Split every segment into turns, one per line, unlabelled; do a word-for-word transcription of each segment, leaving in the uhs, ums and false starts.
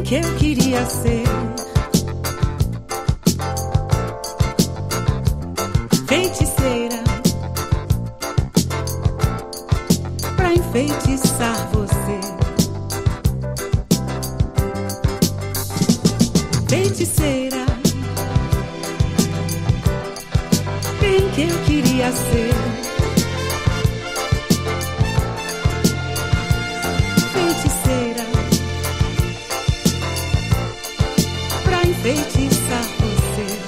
que eu queria ser. Feiticeira pra enfeitiçar você. Feiticeira, bem que eu queria ser. Feiticeira pra enfeitiçar você.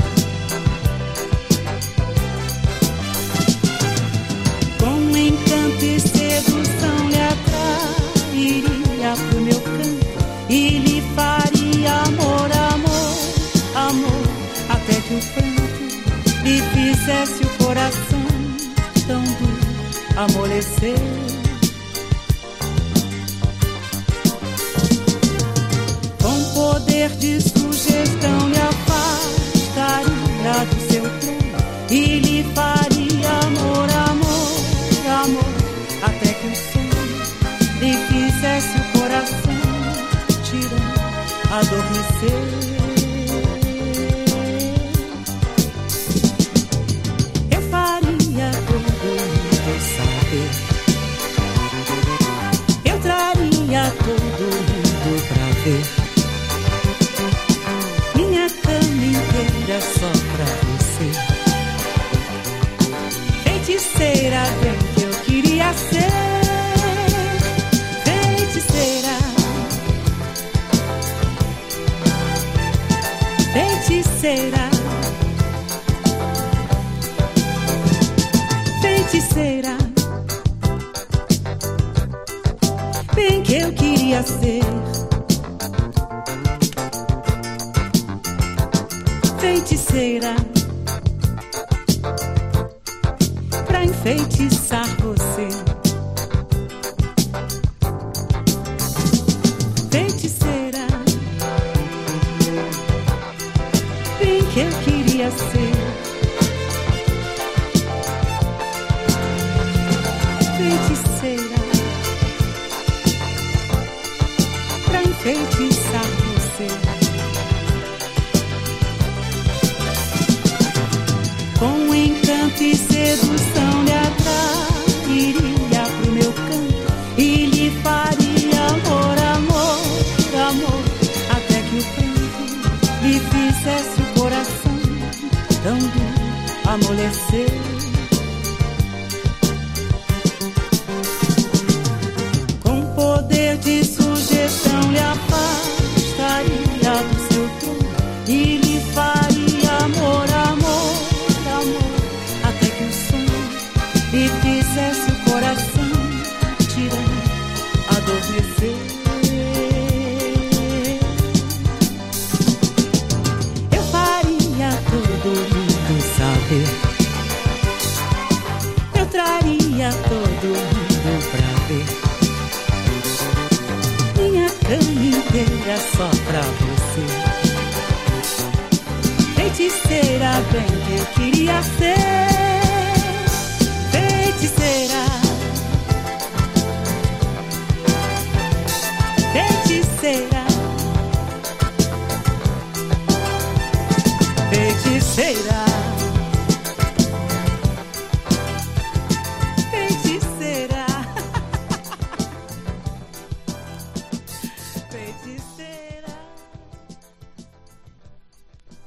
Com encanto e sedução lhe atrairia pro meu canto e lhe faria amor, amor, amor, até que o pranto lhe fizesse o coração tão duro amolecer. Com poder de sugestão lhe afastaria do seu trono e lhe faria amor, amor, amor, até que o sonho lhe fizesse o coração tirando, adormecer. Eu faria todo mundo saber, eu traria todo mundo pra ver minha cama inteira só pra você. Feiticeira, bem que eu queria ser. Feiticeira, feiticeira, feiticeira, bem que eu queria ser. Feiticeira pra enfeitiçar você. Feiticeira, bem que eu queria ser. Feiticeira pra enfeitiçar você. Com encanto e sedução lhe atrairia pro meu canto e lhe faria amor, amor, amor, até que o pranto lhe fizesse o coração tão duro amolecer. Com poder de sugestão lhe afastaria do seu trono e lhe faria amor, amor, amor, até que o sonho lhe fizesse o coração tirando, adormecer. Eu faria todo mundo saber, eu traria todo mundo pra ver minha cama inteira só pra você. Feiticeira, bem que eu queria ser. Feiticeira, feiticeira, feiticeira.